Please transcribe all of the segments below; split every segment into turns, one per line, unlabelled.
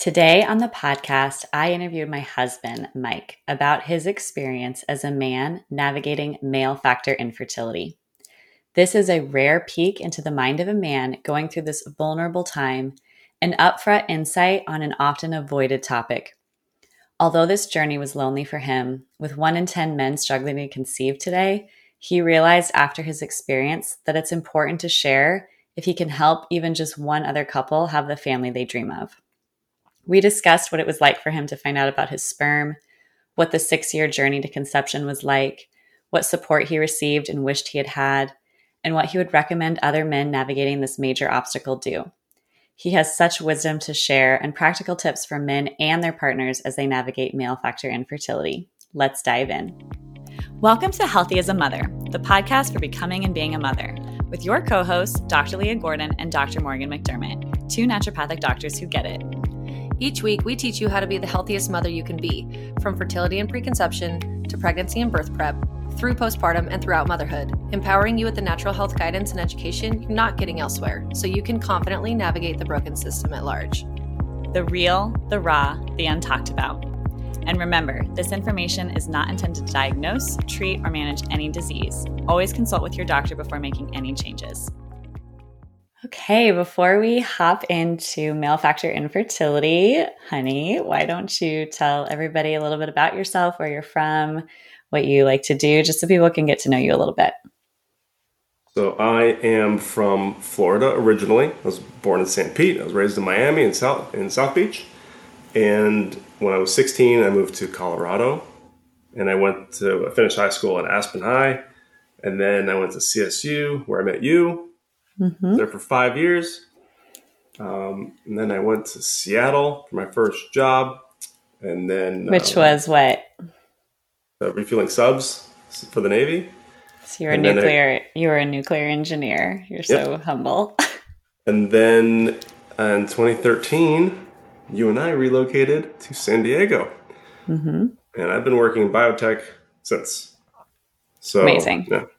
Today on the podcast, I interviewed my husband, Mike, about his experience as a man navigating male factor infertility. This is a rare peek into the mind of a man going through this vulnerable time, an upfront insight on an often avoided topic. Although this journey was lonely for him, with 1 in 10 men struggling to conceive today, he realized after his experience that it's important to share if he can help even just one other couple have the family they dream of. We discussed what it was like for him to find out about his sperm, what the 6-year journey to conception was like, what support he received and wished he had had, and what he would recommend other men navigating this major obstacle do. He has such wisdom to share and practical tips for men and their partners as they navigate male factor infertility. Let's dive in. Welcome to Healthy as a Mother, the podcast for becoming and being a mother, with your co-hosts, Dr. Leah Gordon and Dr. Morgan McDermott, two naturopathic doctors who get it.
Each week, we teach you how to be the healthiest mother you can be, from fertility and preconception to pregnancy and birth prep, through postpartum and throughout motherhood, empowering you with the natural health guidance and education you're not getting elsewhere, so you can confidently navigate the broken system at large.
The real, the raw, the untalked about. And remember, this information is not intended to diagnose, treat, or manage any disease. Always consult with your doctor before making any changes. Okay, before we hop into male factor infertility, honey, why don't you tell everybody a little bit about yourself, where you're from, what you like to do, just so people can get to know you a little bit.
So I am from Florida originally. I was born in St. Pete. I was raised in Miami in South Beach. And when I was 16, I moved to Colorado. And I finished high school at Aspen High. And then I went to CSU, where I met you. There for 5 years. And then I went to Seattle for my first job. And then...
Which was what?
Refueling subs for the Navy.
So you were a nuclear engineer. You're so humble.
And then in 2013, you and I relocated to San Diego. And I've been working in biotech since. So,
amazing.
Yeah.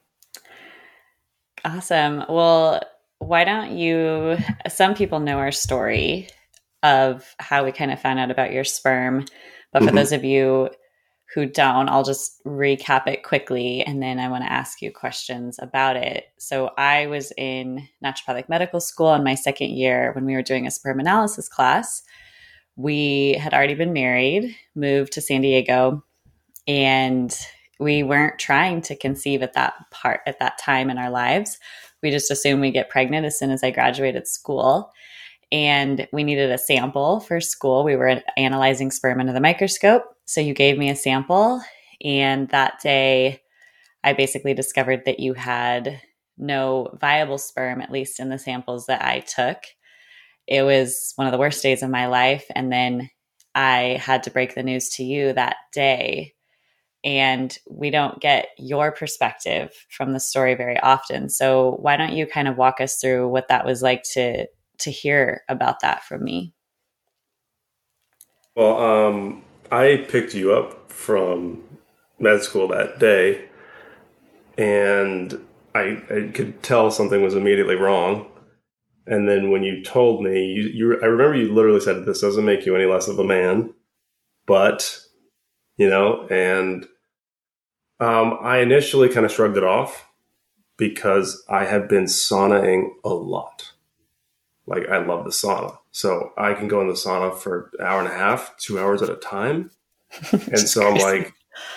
Awesome. Well, why don't you, some people know our story of how we kind of found out about your sperm, but for those of you who don't, I'll just recap it quickly, and then I want to ask you questions about it. So I was in naturopathic medical school in my second year when we were doing a sperm analysis class. We had already been married, moved to San Diego, and we weren't trying to conceive at that time in our lives. We just assumed we'd get pregnant as soon as I graduated school. And we needed a sample for school. We were analyzing sperm under the microscope. So you gave me a sample. And that day, I basically discovered that you had no viable sperm, at least in the samples that I took. It was one of the worst days of my life. And then I had to break the news to you that day. And we don't get your perspective from the story very often. So why don't you kind of walk us through what that was like to hear about that from me?
Well, I picked you up from med school that day, and I could tell something was immediately wrong. And then when you told me, I remember you literally said, "This doesn't make you any less of a man," but... and I initially kind of shrugged it off because I had been saunaing a lot. Like, I love the sauna. So I can go in the sauna for an hour and a half, 2 hours at a time. And so I'm like,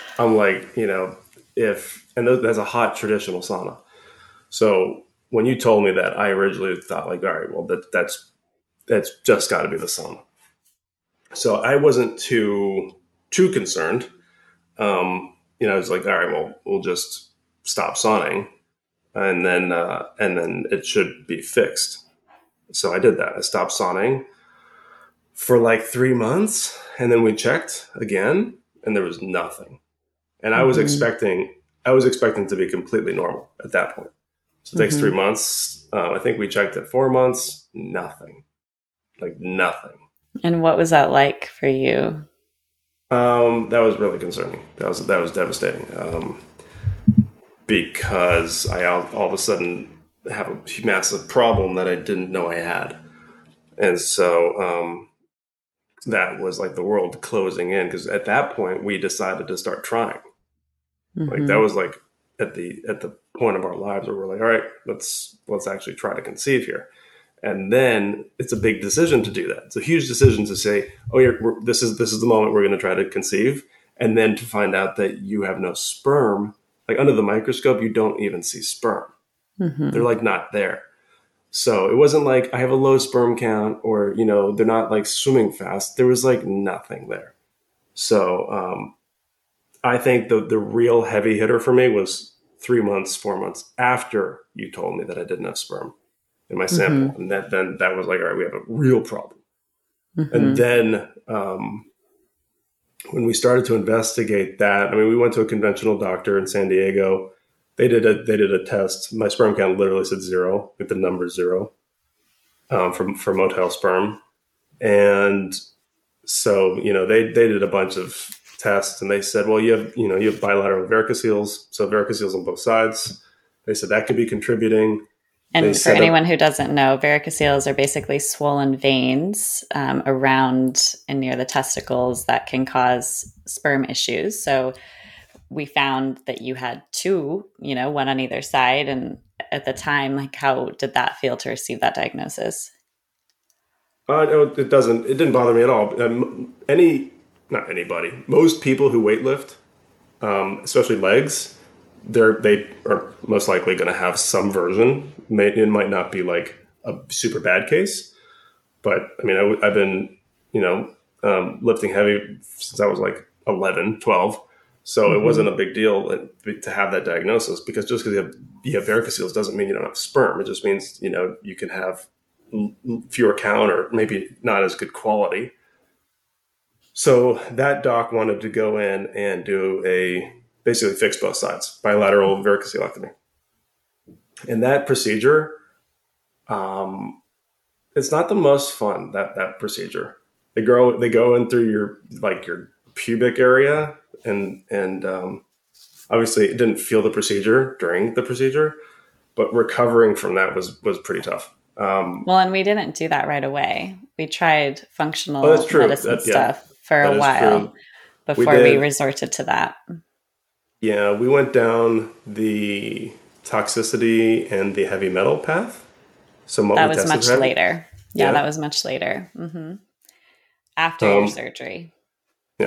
that's a hot traditional sauna. So when you told me that, I originally thought like, all right, well, that's just got to be the sauna. So I wasn't too concerned. I was like, all right, well, we'll just stop sauning, and then it should be fixed. So I did that. I stopped sauning for like 3 months, and then we checked again, and there was nothing. And I was expecting to be completely normal at that point. So it takes 3 months. I think we checked at 4 months. Nothing. Like nothing.
And what was that like for you?
That was really concerning. That was devastating. Because I all of a sudden have a massive problem that I didn't know I had. And so that was like the world closing in, because at that point we decided to start trying. Like that was like at the point of our lives where we're like, all right, let's actually try to conceive here. And then it's a big decision to do that. It's a huge decision to say, oh yeah, this is the moment we're going to try to conceive, and then to find out that you have no sperm. Like under the microscope, you don't even see sperm. They're like not there. So it wasn't like I have a low sperm count, or, you know, they're not like swimming fast. There was like nothing there. So I think the real heavy hitter for me was 3 months, 4 months after you told me that I didn't have sperm in my sample. And then that was like, all right, we have a real problem. And then when we started to investigate that, I mean, we went to a conventional doctor in San Diego. They did a test. My sperm count literally said 0, with the number 0 for motile sperm. And so, you know, they did a bunch of tests, and they said, well, you have bilateral varicoceles, so varicoceles on both sides. They said that could be contributing.
And for anyone who doesn't know, varicoceles are basically swollen veins around and near the testicles that can cause sperm issues. So we found that you had 2, you know, one on either side. And at the time, like, how did that feel to receive that diagnosis?
No, it didn't bother me at all. Not anybody. Most people who weightlift, especially legs, they are most likely going to have some version. It might not be like a super bad case, but I mean, I've been, you know, lifting heavy since I was like 11, 12. So it wasn't a big deal to have that diagnosis, because just because you have varicoceles doesn't mean you don't have sperm. It just means, you know, you can have fewer count, or maybe not as good quality. So that doc wanted to go in and do basically fix both sides, bilateral varicocelectomy. And that procedure, it's not the most fun, that procedure. They go in through your pubic area, and obviously it didn't feel the procedure during the procedure, but recovering from that was pretty tough.
Well, and we didn't do that right away. We tried functional medicine stuff for a while before we resorted to that.
Yeah, we went down the toxicity and the heavy metal path. So
that was much later. Yeah, that was much later. After your surgery.
Yeah.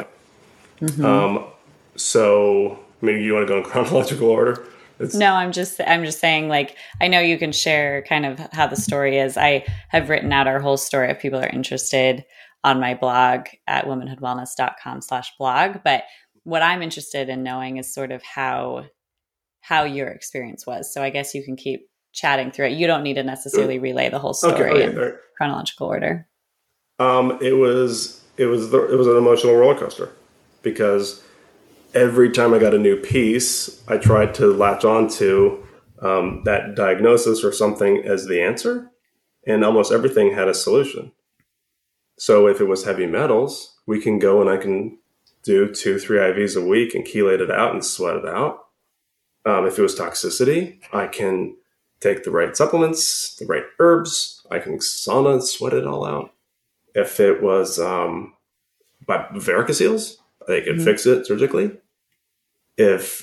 So, I mean, you want to go in chronological order?
No, I'm just saying, like, I know you can share kind of how the story is. I have written out our whole story if people are interested on my blog at womanhoodwellness.com/blog. But what I'm interested in knowing is sort of how your experience was. So I guess you can keep chatting through it. You don't need to necessarily relay the whole story in chronological order.
It was an emotional roller coaster, because every time I got a new piece, I tried to latch on to that diagnosis or something as the answer, and almost everything had a solution. So if it was heavy metals, we can go and I can do 2-3 IVs a week and chelate it out and sweat it out. If it was toxicity, I can take the right supplements, the right herbs. I can sauna and sweat it all out. If it was varicoceles, they could fix it surgically. If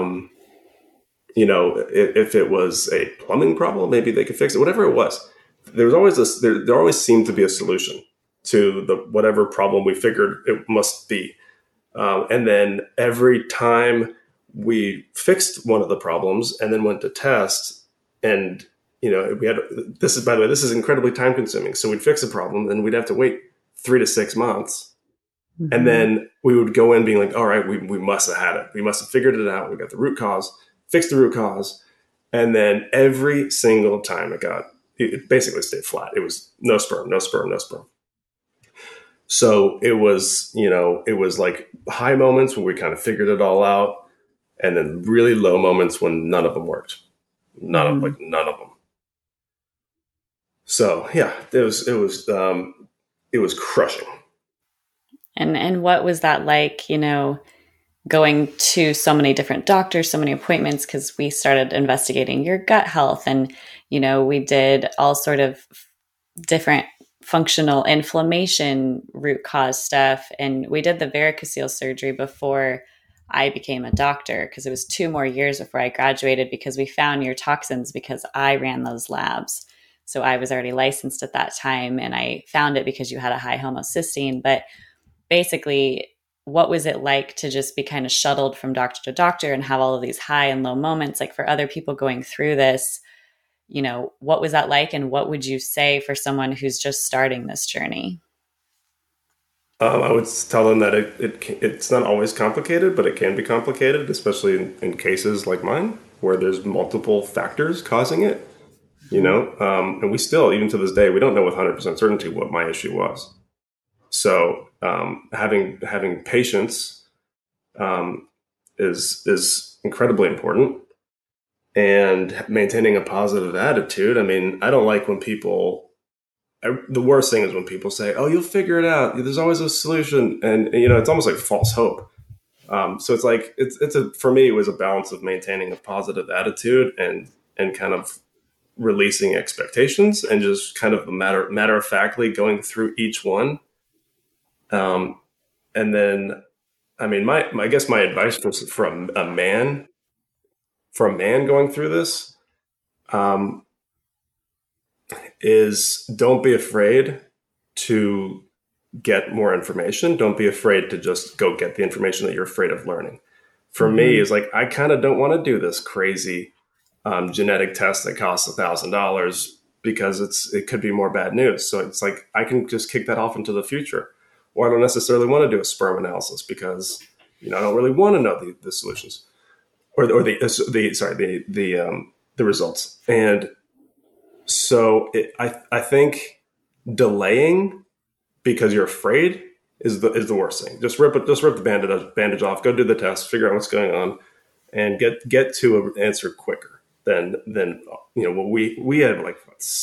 if it was a plumbing problem, maybe they could fix it. Whatever it was, there was always there always seemed to be a solution to whatever problem we figured it must be. And then every time we fixed one of the problems and then went to test, and we had this is incredibly time consuming. So we'd fix a problem, and we'd have to wait 3 to 6 months. Mm-hmm. And then we would go in being like, all right, we must have had it. We must have figured it out. We got the root cause, fixed the root cause. And then every single time it basically stayed flat. It was no sperm, no sperm, no sperm. So it was like high moments where we kind of figured it all out, and then really low moments when none of them worked. None of them. So yeah, it was crushing.
And what was that like, going to so many different doctors, so many appointments, because we started investigating your gut health, and, we did all sort of different functional inflammation, root cause stuff. And we did the varicocele surgery before I became a doctor, because it was 2 more years before I graduated, because we found your toxins because I ran those labs. So I was already licensed at that time, and I found it because you had a high homocysteine. But basically, what was it like to just be kind of shuttled from doctor to doctor and have all of these high and low moments? Like, for other people going through this, what was that like? And what would you say for someone who's just starting this journey?
I would tell them that it's not always complicated, but it can be complicated, especially in cases like mine, where there's multiple factors causing it. And we still, even to this day, we don't know with 100% certainty what my issue was. So having patience is incredibly important, and maintaining a positive attitude. I mean, I don't like when the worst thing is when people say, "Oh, you'll figure it out. There's always a solution," and it's almost like false hope. So it's like for me, it was a balance of maintaining a positive attitude and kind of releasing expectations, and just kind of matter of factly going through each one. And then, I mean, I guess my advice for a man going through this, is don't be afraid to get more information. Don't be afraid to just go get the information that you're afraid of learning. For me, is like, I kind of don't want to do this crazy genetic test that costs $1,000, because it could be more bad news. So it's like, I can just kick that off into the future. Or I don't necessarily want to do a sperm analysis because, I don't really want to know the solutions or the results. And so I think delaying because you're afraid is the worst thing. Just rip the bandage off, go do the test, figure out what's going on, and get to an answer quicker than what we had, like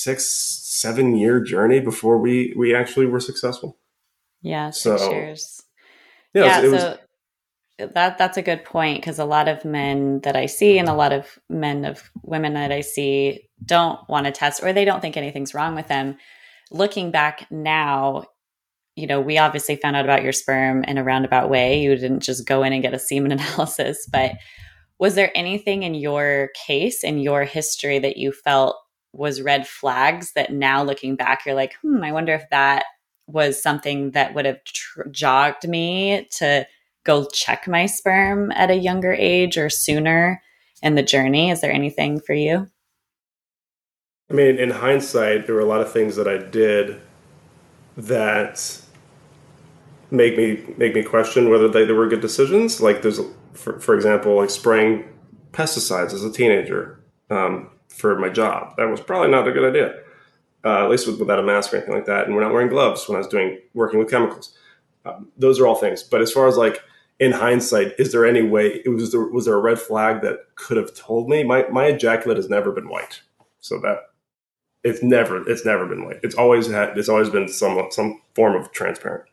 6-7 year journey before we actually were successful.
Yeah, 6 years.
Yeah,
that's a good point, because a lot of men that I see and a lot of women that I see don't want to test, or they don't think anything's wrong with them. Looking back now, we obviously found out about your sperm in a roundabout way. You didn't just go in and get a semen analysis, but was there anything in your case, in your history, that you felt was red flags that now looking back, you're like, I wonder if that was something that would have jogged me to go check my sperm at a younger age or sooner in the journey? Is there anything for you?
I mean, in hindsight, there were a lot of things that I did that make me question whether they were good decisions. Like there's, for example, like spraying pesticides as a teenager for my job. That was probably not a good idea, at least without a mask or anything like that. And we're not wearing gloves when I was working with chemicals. Those are all things. But as far as like in hindsight, is there any way? Was there a red flag that could have told me? My ejaculate has never been white, so that it's never been white. It's always been some form of transparent.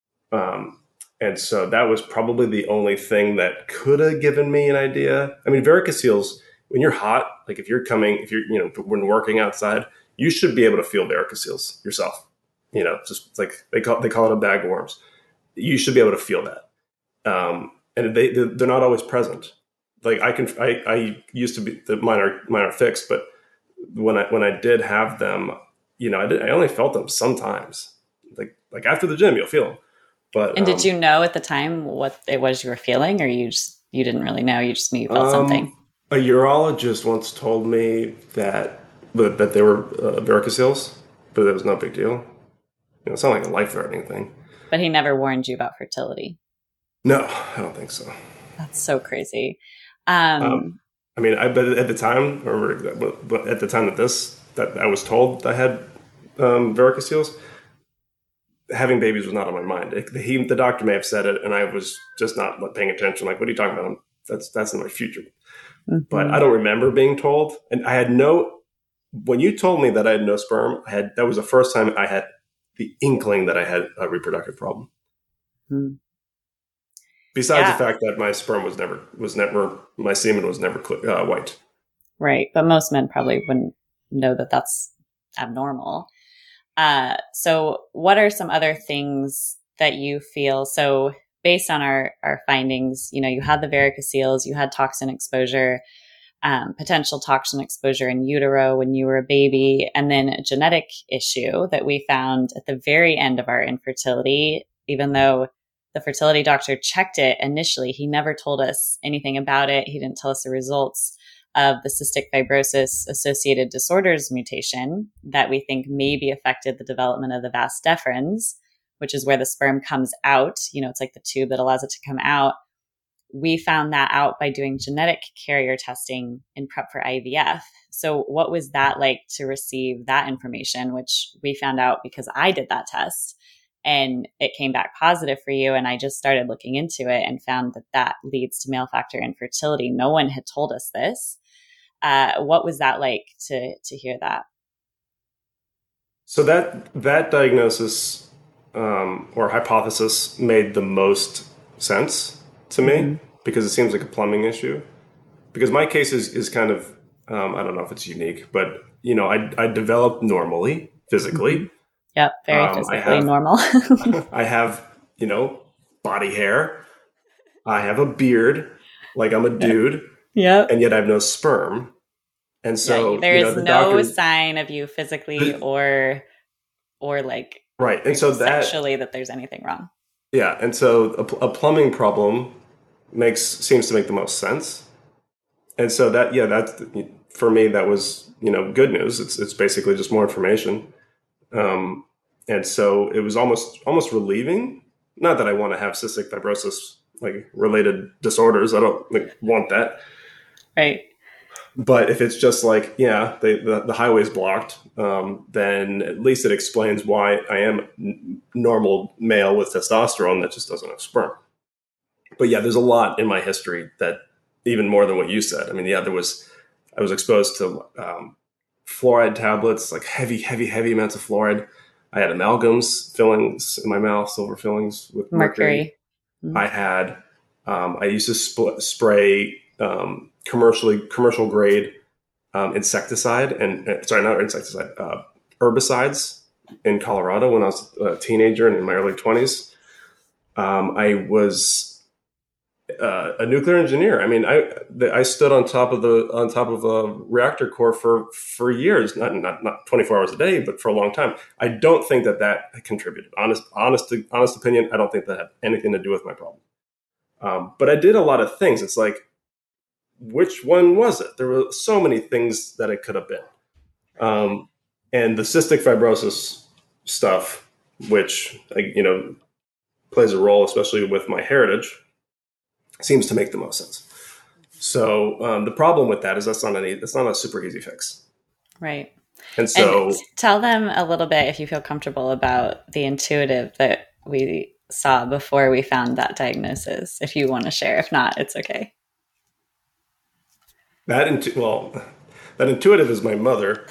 And so that was probably the only thing that could have given me an idea. I mean, varicoceles, when you're hot, like if you're when working outside, you should be able to feel varicoceles yourself. Just like they call it a bag of worms. You should be able to feel that. And they're not always present. Like I used to be, mine are fixed, but when I did have them, I only felt them sometimes. Like after the gym, you'll feel them.
And did you know at the time what it was you were feeling, or you didn't really know? You just knew you felt something.
A urologist once told me that they were varicoceles, but it was no big deal. It's not like a life-threatening thing.
But he never warned you about fertility?
No, I don't think so.
That's so crazy.
I mean, but at the time, but at the time that I was told I had varicoceles, having babies was not on my mind. The doctor may have said it, and I was just not paying attention. Like, what are you talking about? That's in my future. Mm-hmm. But I don't remember being told. And I had when you told me that I had no sperm, that was the first time I had the inkling that I had a reproductive problem. Mm-hmm. Besides the fact that my sperm my semen was never white.
Right. But most men probably wouldn't know that that's abnormal. So what are some other things that you feel? So based on our findings, you had the varicoceles, you had toxin exposure, potential toxin exposure in utero when you were a baby, and then a genetic issue that we found at the very end of our infertility. Even though the fertility doctor checked it initially, he never told us anything about it. He didn't tell us the results of the cystic fibrosis associated disorders mutation that we think maybe affected the development of the vas deferens, which is where the sperm comes out. It's like the tube that allows it to come out. We found that out by doing genetic carrier testing in prep for IVF. So what was that like to receive that information, which we found out because I did that test and it came back positive for you. And I just started looking into it and found that leads to male factor infertility. No one had told us this. What was that like to hear that?
So that diagnosis or hypothesis made the most sense to me because it seems like a plumbing issue. Because my case is kind of, I don't know if it's unique, but, I developed normally, physically.
Yep, very physically normal.
I have, body hair. I have a beard, like I'm a dude.
Yep.
And yet I have no sperm. And so
there is no sign of you physically or like
right. And so
sexually that there's anything wrong.
Yeah. And so a plumbing problem seems to make the most sense. And so that's for me, that was, good news. It's basically just more information. And so it was almost relieving. Not that I want to have cystic fibrosis, like related disorders. I don't want that.
Right.
But if it's just like, the highway's blocked, then at least it explains why I am normal male with testosterone that just doesn't have sperm. But there's a lot in my history that even more than what you said. I mean, I was exposed to fluoride tablets, like heavy amounts of fluoride. I had amalgams, fillings in my mouth, silver fillings with mercury. Mm-hmm. I used to spray commercial grade insecticide herbicides in Colorado when I was a teenager and in my early 20s. I was a nuclear engineer. I mean, I stood on top of a reactor core for years, not 24 hours a day, but for a long time. I don't think that contributed. Honest opinion, I don't think that had anything to do with my problem. But I did a lot of things. It's like, which one was it? There were so many things that it could have been. And the cystic fibrosis stuff, which, plays a role, especially with my heritage, seems to make the most sense. So the problem with that is it's not a super easy fix.
Right.
And so
tell them a little bit, if you feel comfortable, about the intuitive that we saw before we found that diagnosis, if you want to share. If not, it's okay.
That intuitive is my mother.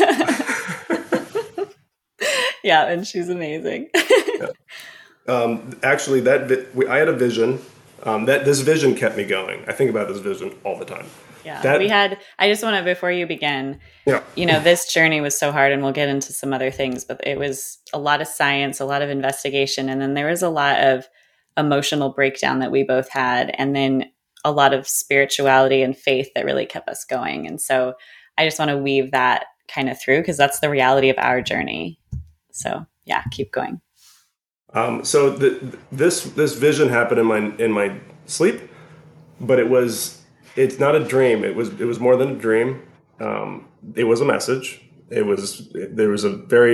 Yeah, and she's amazing.
Actually, I had a vision. This vision kept me going. I think about this vision all the time.
Yeah, I just want to, before you begin, this journey was so hard, and we'll get into some other things, but it was a lot of science, a lot of investigation, and then there was a lot of emotional breakdown that we both had, and then a lot of spirituality and faith that really kept us going. And so I just want to weave that kind of through, because that's the reality of our journey. So keep going.
So this vision happened in my sleep, but it's not a dream. It was more than a dream. It was a message. There was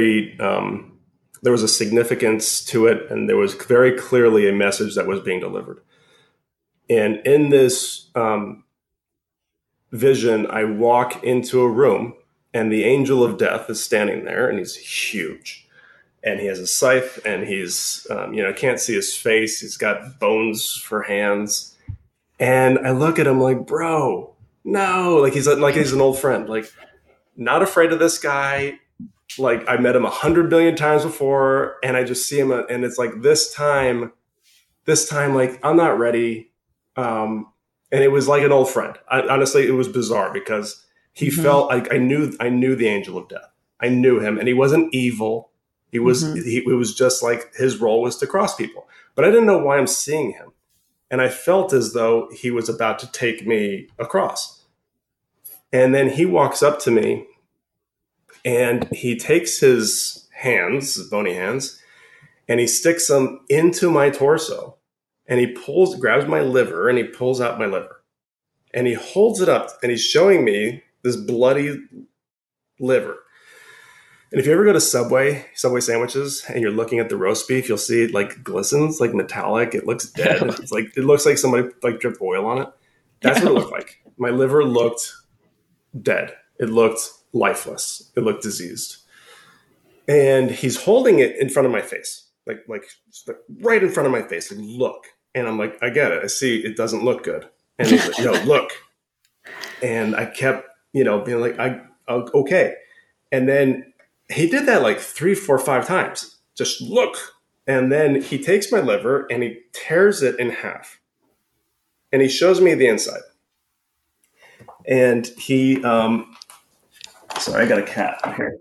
a significance to it, and there was very clearly a message that was being delivered. And in this vision, I walk into a room, and the angel of death is standing there, and he's huge. And he has a scythe, and he's, I can't see his face. He's got bones for hands. And I look at him like, bro, no. Like he's an old friend. Like, not afraid of this guy. Like, I met him 100 billion times before, and I just see him, and it's like this time, like, I'm not ready. And it was like an old friend. Honestly, it was bizarre because he felt like I knew the angel of death. I knew him, and he wasn't evil. It was just like his role was to cross people. But I didn't know why I'm seeing him. And I felt as though he was about to take me across. And then he walks up to me and he takes his hands, his bony hands, and he sticks them into my torso. And he grabs my liver and he pulls out my liver. And he holds it up and he's showing me this bloody liver. And if you ever go to Subway sandwiches, and you're looking at the roast beef, you'll see it like glistens, like metallic. It looks dead. It looks like somebody like dripped oil on it. That's what it looked like. My liver looked dead. It looked lifeless. It looked diseased. And he's holding it in front of my face, like right in front of my face. Like, look. And I'm like, I get it. I see it doesn't look good. And he's like, no, look. And I kept, being like, okay. And then he did that like 3, 4, 5 times. Just look. And then he takes my liver and he tears it in half. And he shows me the inside. And he, sorry, I got a cat here.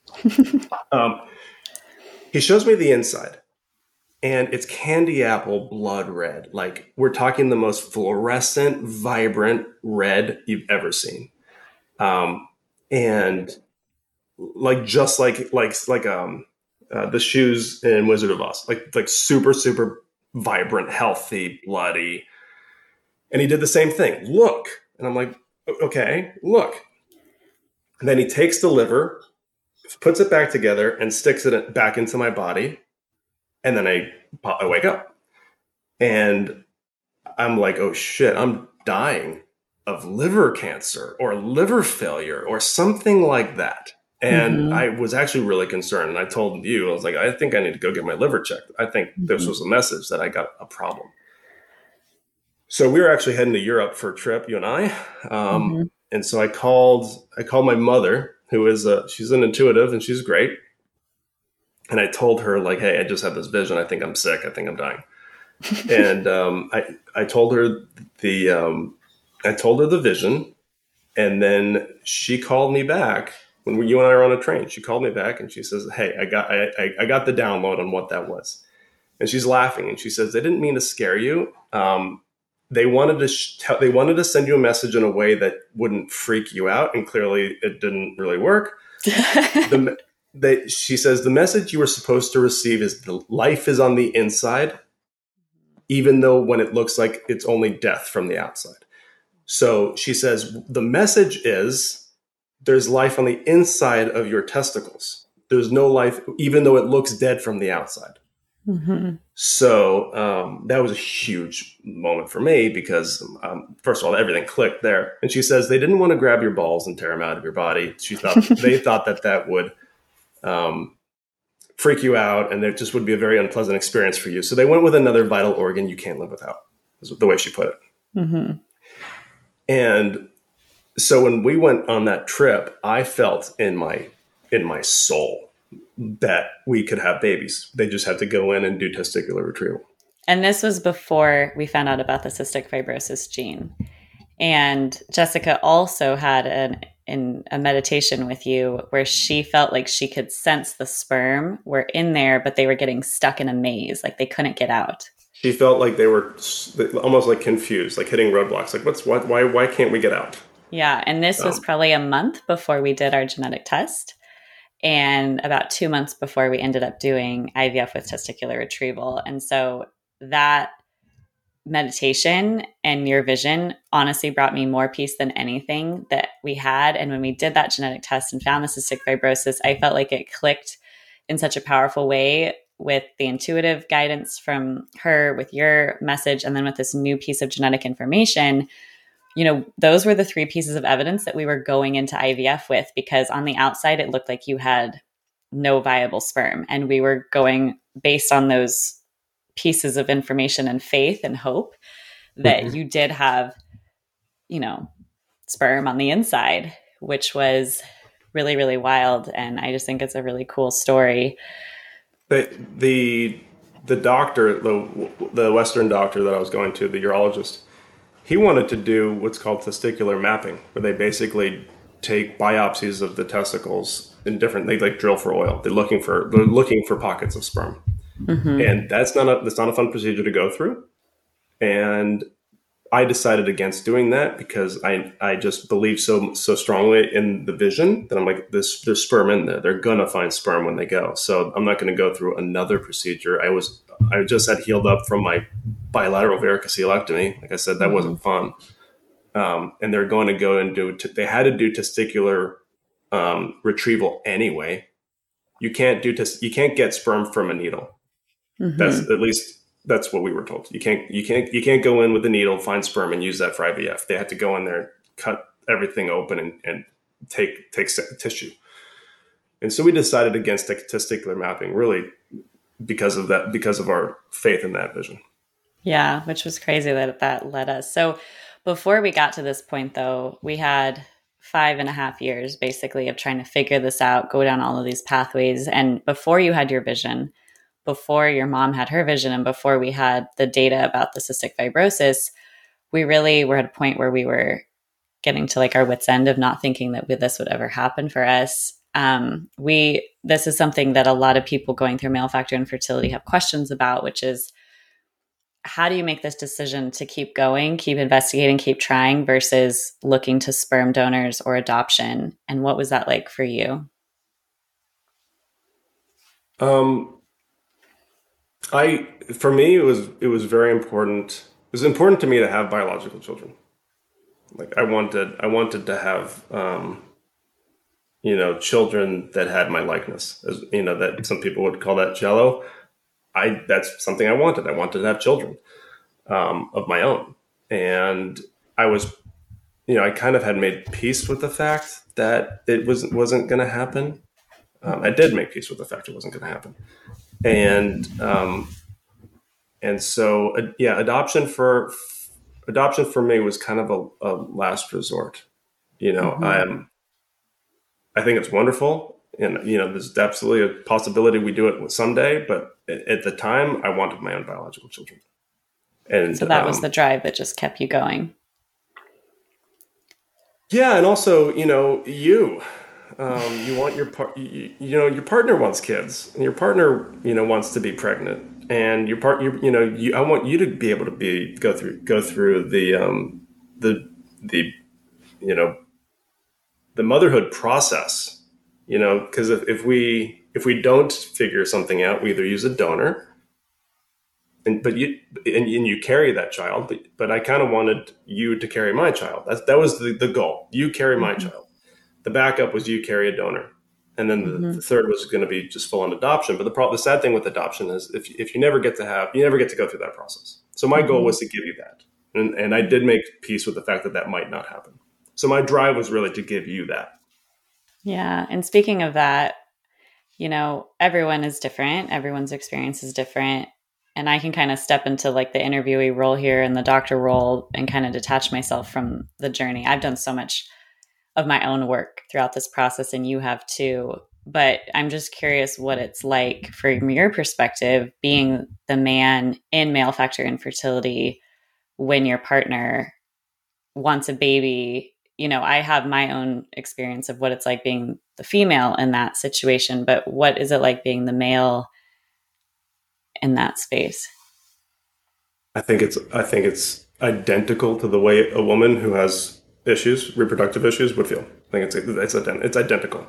He shows me the inside. And it's candy apple blood red. Like, we're talking the most fluorescent, vibrant red you've ever seen. And like, just like the shoes in Wizard of Oz, like super, super vibrant, healthy, bloody. And he did the same thing. Look. And I'm like, okay, look. And then he takes the liver, puts it back together and sticks it back into my body. And then I wake up and I'm like, oh shit, I'm dying of liver cancer or liver failure or something like that. And I was actually really concerned. And I told you, I was like, I think I need to go get my liver checked. I think this was a message that I got a problem. So we were actually heading to Europe for a trip, you and I. And so I called my mother, who is she's an intuitive and she's great. And I told her, like, hey, I just had this vision. I think I'm sick. I think I'm dying. And I told her the vision. And then she called me back when you and I were on a train. She called me back and she says, hey, I got the download on what that was. And she's laughing and she says, they didn't mean to scare you. They wanted to send you a message in a way that wouldn't freak you out. And clearly it didn't really work. She says, the message you were supposed to receive is the life is on the inside, even though when it looks like it's only death from the outside. So she says, the message is there's life on the inside of your testicles. There's no life, even though it looks dead from the outside. So that was a huge moment for me because, first of all, everything clicked there. And she says, they didn't want to grab your balls and tear them out of your body. They thought that would freak you out and it just would be a very unpleasant experience for you. So they went with another vital organ you can't live without, is the way she put it. And so when we went on that trip, I felt in my soul that we could have babies. They just had to go in and do testicular retrieval.
And this was before we found out about the cystic fibrosis gene. And Jessica also had a meditation with you where she felt like she could sense the sperm were in there, but they were getting stuck in a maze, like they couldn't get out.
She felt like they were almost like confused, like hitting roadblocks. Like, why can't we get out?
Yeah. And this was probably a month before we did our genetic test and about 2 months before we ended up doing IVF with testicular retrieval. And so that meditation and your vision honestly brought me more peace than anything that we had. And when we did that genetic test and found the cystic fibrosis, I felt like it clicked in such a powerful way with the intuitive guidance from her, with your message, and then with this new piece of genetic information. Those were the 3 pieces of evidence that we were going into IVF with, because on the outside, it looked like you had no viable sperm. And we were going based on those pieces of information and faith and hope that you did have, sperm on the inside, which was really, really wild. And I just think it's a really cool story.
The doctor, the Western doctor that I was going to, the urologist, he wanted to do what's called testicular mapping, where they basically take biopsies of the testicles in different. They like drill for oil. They're looking for pockets of sperm, and that's not a fun procedure to go through. And I decided against doing that because I just believe so strongly in the vision that I'm like, there's sperm in there. They're gonna find sperm when they go. So I'm not gonna go through another procedure. I just had healed up from my bilateral varicocelectomy. Like I said, that wasn't fun. And they're going to go and they had to do testicular retrieval anyway. You can't get sperm from a needle. That's what we were told. You can't go in with a needle, find sperm, and use that for IVF. They had to go in there, cut everything open, and take tissue. And so we decided against testicular mapping, really because of that, because of our faith in that vision.
Yeah, which was crazy that led us. So before we got to this point, though, we had 5.5 years basically of trying to figure this out, go down all of these pathways. And before you had your vision, before your mom had her vision, and before we had the data about the cystic fibrosis, we really were at a point where we were getting to like our wits' end of not thinking that this would ever happen for us. This is something that a lot of people going through male factor infertility have questions about, which is, how do you make this decision to keep going, keep investigating, keep trying versus looking to sperm donors or adoption? And what was that like for you?
For me, it was very important. It was important to me to have biological children. Like I wanted to have, children that had my likeness, as that some people would call that jello. That's something I wanted. I wanted to have children, of my own. And I was, I kind of had made peace with the fact that it wasn't going to happen. I did make peace with the fact it wasn't going to happen. And so adoption for me was kind of a last resort. I think it's wonderful, and there's absolutely a possibility we do it someday. But at the time, I wanted my own biological children, and
so that was the drive that just kept you going.
Yeah, and also, you want your partner wants kids, and your partner, wants to be pregnant, and I want you to be able to go through the motherhood process, because if we don't figure something out, we either use a donor, and you carry that child, but I kind of wanted you to carry my child. That was the goal. You carry my child. The backup was you carry a donor. And then the third was going to be just full on adoption. But the sad thing with adoption is if you never get to go through that process. So my goal was to give you that. And I did make peace with the fact that might not happen. So my drive was really to give you that.
Yeah. And speaking of that, everyone is different. Everyone's experience is different. And I can kind of step into like the interviewee role here and the doctor role and kind of detach myself from the journey. I've done so much of my own work throughout this process, and you have too. But I'm just curious what it's like from your perspective, being the man in male factor infertility when your partner wants a baby. I have my own experience of what it's like being the female in that situation, but what is it like being the male in that space?
I think it's identical to the way a woman who has reproductive issues would feel. I think it's identical.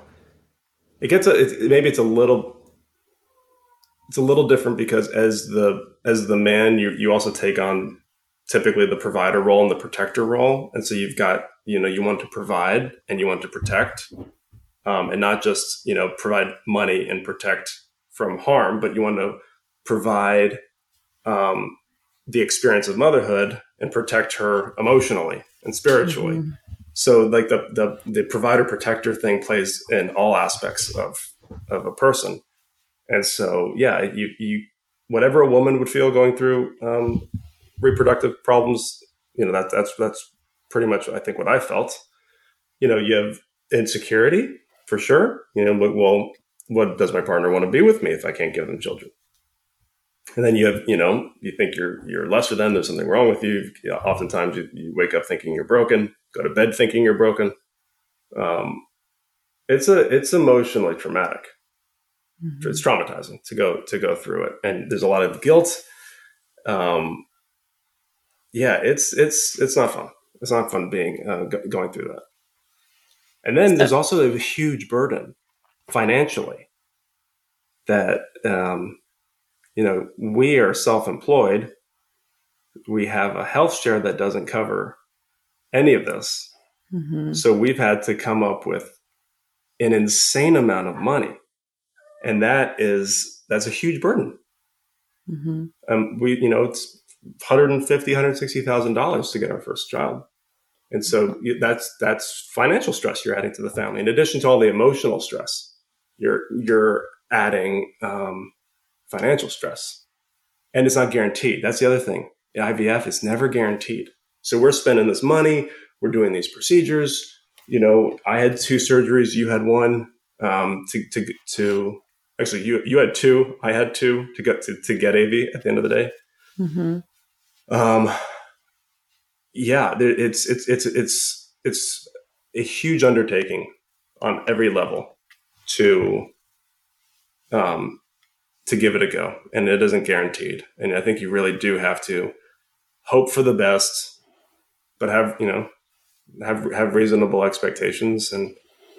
Maybe it's a little different because as the man, you also take on typically the provider role and the protector role. And so you've got, you want to provide and you want to protect, and not just, provide money and protect from harm, but you want to provide, the experience of motherhood and protect her emotionally and spiritually. Mm-hmm. So like the provider protector thing plays in all aspects of a person. And so, yeah, you whatever a woman would feel going through, reproductive problems, that's pretty much, I think, what I felt. You have insecurity for sure. Well, what does my partner want to be with me if I can't give them children? And then you have, you think you're lesser than, there's something wrong with you. Oftentimes you wake up thinking you're broken, go to bed thinking you're broken. it's emotionally traumatic.
Mm-hmm.
It's traumatizing to go through it, and there's a lot of guilt. Yeah, it's not fun. It's not fun being going through that. And then there's also a huge burden financially that we are self-employed. We have a health share that doesn't cover any of this.
Mm-hmm.
So we've had to come up with an insane amount of money. And that's a huge burden.
Mm-hmm.
It's $160,000 to get our first child. And so that's financial stress you're adding to the family. In addition to all the emotional stress, you're adding financial stress. And it's not guaranteed. That's the other thing. The IVF is never guaranteed. So we're spending this money. We're doing these procedures. I had 2 surgeries. You had 1. Actually, you had 2. I had 2 to get AV at the end of the day.
Mm-hmm.
Yeah, it's a huge undertaking on every level to give it a go, and it isn't guaranteed. And I think you really do have to hope for the best, but have reasonable expectations. And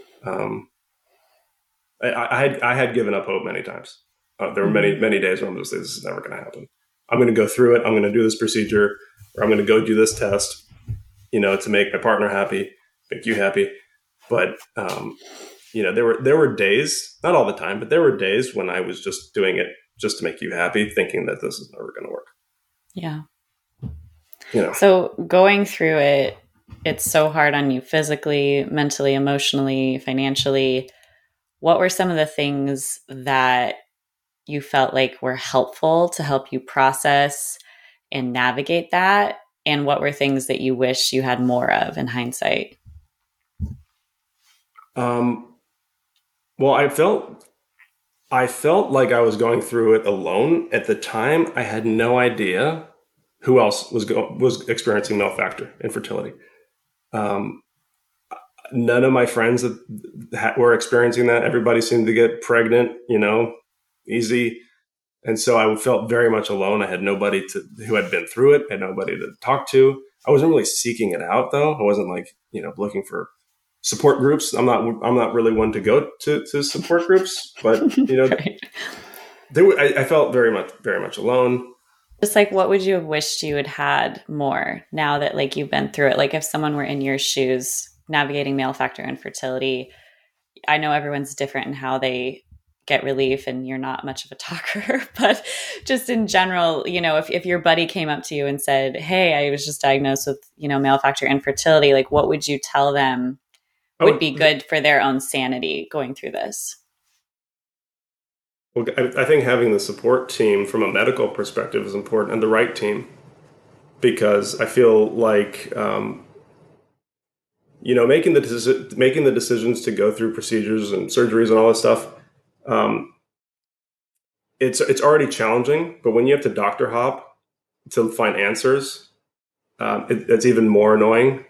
I had given up hope many times. There were many days when I was like, this is never going to happen. I'm going to go through it. I'm going to do this procedure, or I'm going to go do this test, to make my partner happy, make you happy. But, there were days, not all the time, but there were days when I was just doing it just to make you happy, thinking that this is never going to work.
Yeah. So going through it, it's so hard on you physically, mentally, emotionally, financially. What were some of the things that you felt like were helpful to help you process and navigate that? And what were things that you wish you had more of in hindsight?
Well, I felt like I was going through it alone. At the time, I had no idea who else was experiencing male factor infertility. None of my friends that were experiencing that. Everybody seemed to get pregnant, easy. And so I felt very much alone. I had nobody who had been through it. I had nobody to talk to. I wasn't really seeking it out, though. I wasn't looking for support groups. I'm not really one to go to support groups, but right. I felt very much alone.
Just like, what would you have wished you had had more now that you've been through it? Like if someone were in your shoes navigating male factor infertility, I know everyone's different in how they get relief, and you're not much of a talker, but just in general, if your buddy came up to you and said, hey, I was just diagnosed with, male factor infertility, what would you tell them would be good for their own sanity going through this?
Well, I think having the support team from a medical perspective is important, and the right team, because I feel like, making the decisions to go through procedures and surgeries and all this stuff, it's already challenging. But when you have to doctor hop to find answers, it's even more annoying.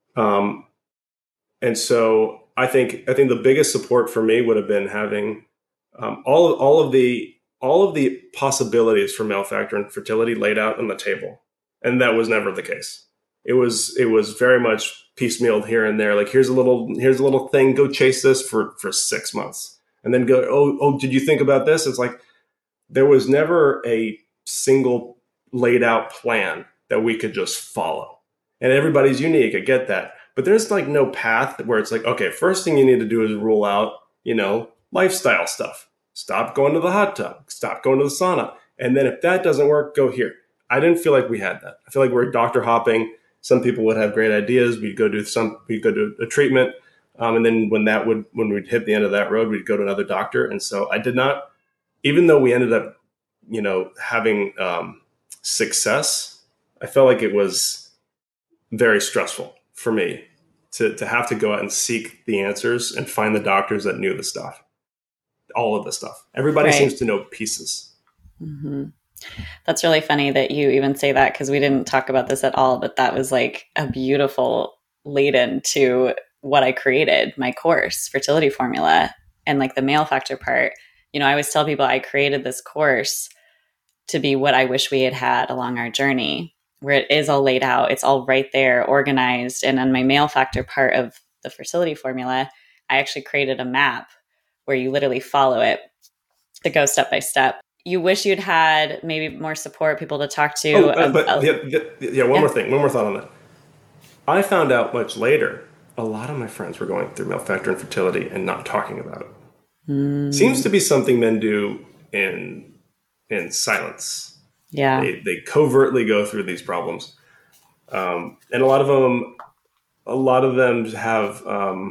And so I think the biggest support for me would have been having all of the possibilities for male factor infertility laid out on the table, and that was never the case. It was very much piecemealed here and there. Like here's a little thing. Go chase this for 6 months, and then go. Oh, did you think about this? It's like there was never a single laid out plan that we could just follow. And everybody's unique. I get that. But there's no path where it's okay, first thing you need to do is rule out, lifestyle stuff. Stop going to the hot tub. Stop going to the sauna. And then if that doesn't work, go here. I didn't feel like we had that. I feel like we're doctor hopping. Some people would have great ideas. We'd go do a treatment. And then when we'd hit the end of that road, we'd go to another doctor. And so I did not, even though we ended up, having success, I felt like it was very stressful for me to have to go out and seek the answers and find the doctors that knew the stuff, all of the stuff. Everybody seems to know pieces.
Mm-hmm. That's really funny that you even say that, because we didn't talk about this at all, but that was a beautiful lead in to what I created, my course, Fertility Formula, and like the male factor part. I always tell people I created this course to be what I wish we had had along our journey, where it is all laid out. It's all right there, organized. And on my male factor part of the Fertility Formula, I actually created a map where you literally follow it that goes step by step. You wish you'd had maybe more support, people to talk to.
One more thing, one more thought on that. I found out much later, a lot of my friends were going through male factor infertility and not talking about it. Seems to be something men do in silence.
Yeah.
They covertly go through these problems. And a lot of them have,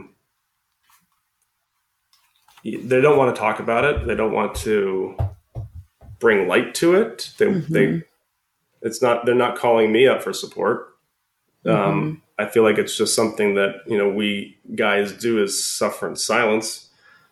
they don't want to talk about it. They don't want to bring light to it. They're not calling me up for support. I feel like it's just something that, we guys do is suffer in silence.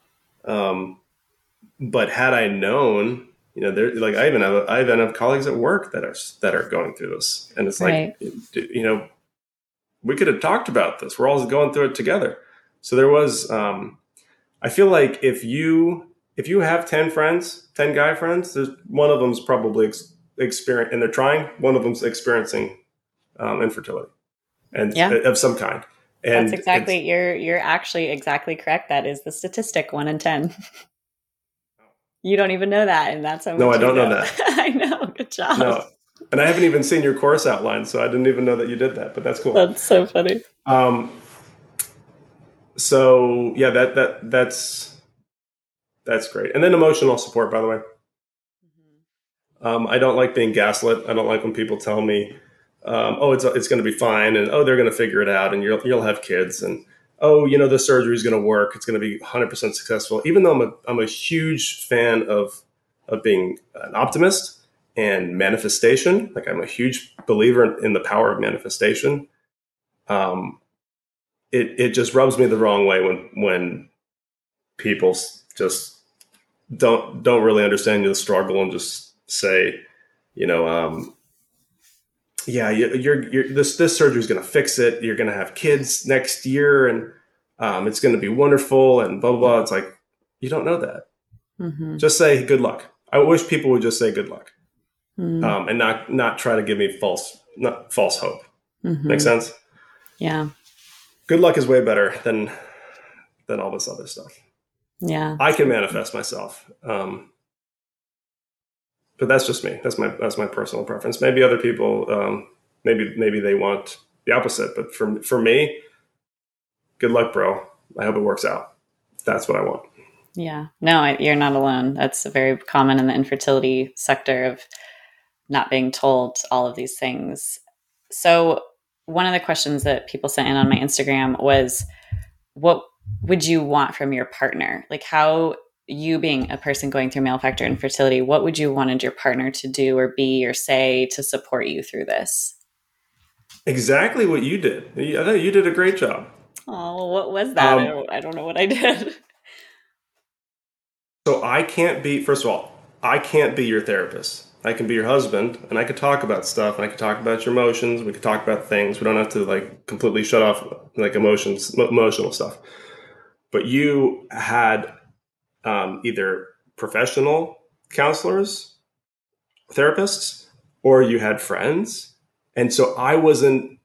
But had I known, I even have colleagues at work that are going through this, and it's
right.
like, we could have talked about this. We're all going through it together. So there was, I feel like if you have 10 friends, 10 guy friends, there's one of them's probably experiencing, and they're trying, one of them's experiencing infertility and of some kind. And
that's exactly, you're actually exactly correct. That is the statistic, 1 in 10. You don't even know that. And that's how much.
No, I don't know that.
I know. Good job.
No. And I haven't even seen your course outline, so I didn't even know that you did that, but that's cool.
That's so funny.
So yeah, that's great. And then emotional support, by the way. I don't like being gaslit. I don't like when people tell me, it's going to be fine, and they're going to figure it out, and you'll have kids, and the surgery is going to work. It's going to be 100% successful. Even though I'm a huge fan of being an optimist and manifestation, like I'm a huge believer in the power of manifestation. It just rubs me the wrong way when people just don't really understand the struggle and just say, this surgery is going to fix it. You're going to have kids next year, and it's going to be wonderful, and blah, blah, blah. It's like, you don't know that. Mm-hmm. Just say good luck. I wish people would just say good luck, and not try to give me false hope. Mm-hmm. Make sense?
Yeah. Good
luck is way better than all this other stuff.
Yeah.
I can manifest myself. But that's just me. That's my personal preference. Maybe other people, maybe they want the opposite. But for me, good luck, bro. I hope it works out. That's what I want.
Yeah. No, you're not alone. That's very common in the infertility sector of not being told all of these things. So one of the questions that people sent in on my Instagram was, what would you want from your partner? Like, how, you being a person going through male factor infertility, what would you wanted your partner to do or be or say to support you through this?
Exactly what you did. I thought you did a great job.
Oh, what was that? I don't know what I did.
So first of all, I can't be your therapist. I can be your husband, and I could talk about stuff, and I could talk about your emotions. We could talk about things. We don't have to completely shut off emotional stuff. But you had either professional counselors, therapists, or you had friends. And so I wasn't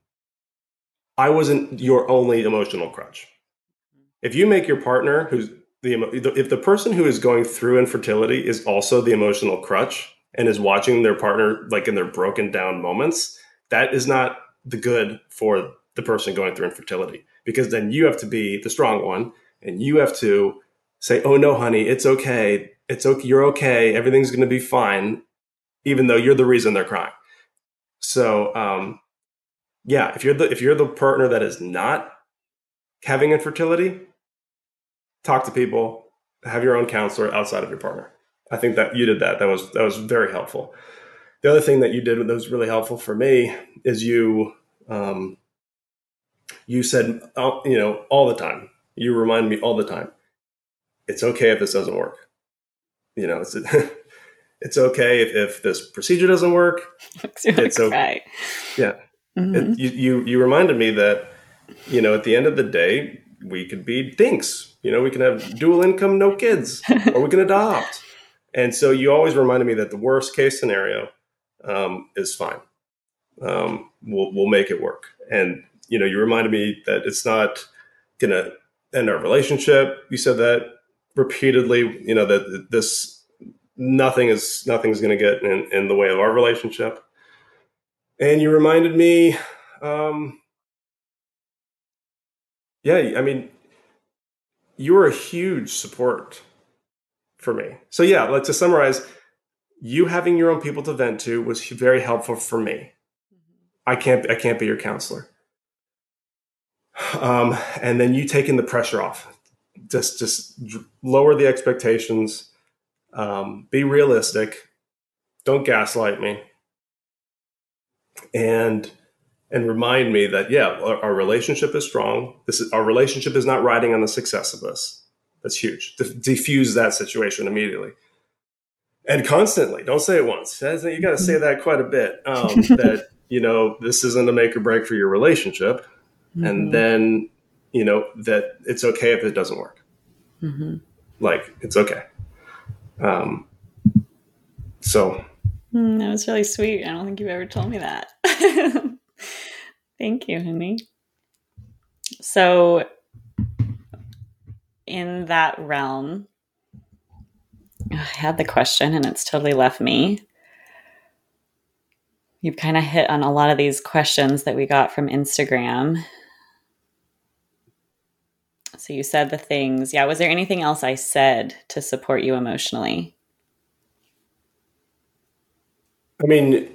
your only emotional crutch. If you make your partner if the person who is going through infertility is also the emotional crutch and is watching their partner in their broken down moments, that is not the good for the person going through infertility, because then you have to be the strong one and you have to say, oh no, honey, it's okay. It's okay. You're okay. Everything's going to be fine, even though you're the reason they're crying. So, if you're the partner that is not having infertility, talk to people, have your own counselor outside of your partner. I think that you did that. That was very helpful. The other thing that you did that was really helpful for me is you said, all the time, you remind me all the time, it's okay if this doesn't work. It's okay if this procedure doesn't work.
It's okay.
Yeah. Mm-hmm. You reminded me that at the end of the day, we could be dinks. We can have dual income, no kids, or we can adopt. And so you always reminded me that the worst case scenario is fine. We'll make it work. And, you reminded me that it's not going to end our relationship. You said that repeatedly, that nothing's going to get in the way of our relationship. And you reminded me, you were a huge support for me. So let's just summarize. You having your own people to vent to was very helpful for me. I can't be your counselor. And then you taking the pressure off, just lower the expectations, be realistic, don't gaslight me, and remind me that our relationship is strong. Our relationship is not riding on the success of this. That's huge. Diffuse that situation immediately. And constantly, don't say it once. You got to say that quite a bit. That this isn't a make or break for your relationship, and then that it's okay if it doesn't work. Like, it's okay. So
that was really sweet. I don't think you've ever told me that. Thank you, honey. So in that realm, I had the question and it's totally left me. You've kind of hit on a lot of these questions that we got from Instagram. So you said the things. Was there anything else I said to support you emotionally?
I mean,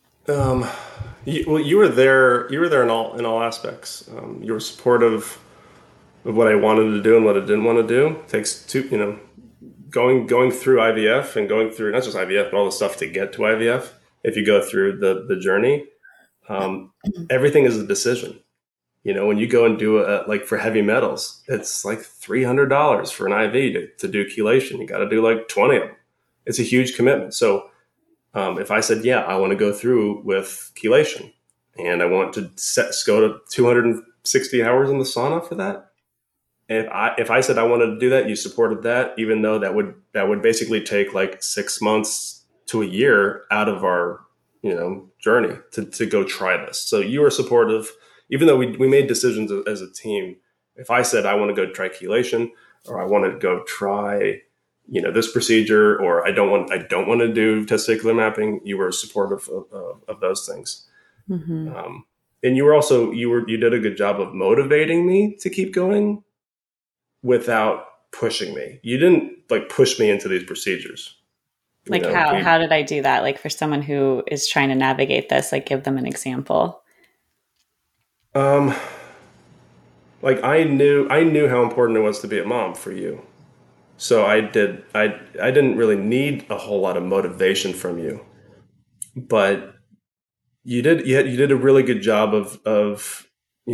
you were there. You were there in all aspects. You were supportive of what I wanted to do and what I didn't want to do. It takes two, going through IVF and going through not just IVF, but all the stuff to get to IVF. If you go through the journey, everything is a decision. When you go and do like for heavy metals, it's like $300 for an IV to do chelation. You got to do like 20 of them. It's a huge commitment. So if I said, I want to go through with chelation and I want to go to 260 hours in the sauna for that. If I said I wanted to do that, you supported that, even though that would basically take like 6 months to a year out of our, journey to go try this. So you were supportive, even though we made decisions as a team. If I said I want to go try chelation, or I want to go try, this procedure, or I don't want to do testicular mapping, you were supportive of those things. And you were also you did a good job of motivating me to keep going without pushing me. You didn't like push me into these procedures.
Like how did I do that? Like for someone who is trying to navigate this, like give them an example.
Like I knew how important it was to be a mom for you. So I didn't really need a whole lot of motivation from you, but you did a really good job of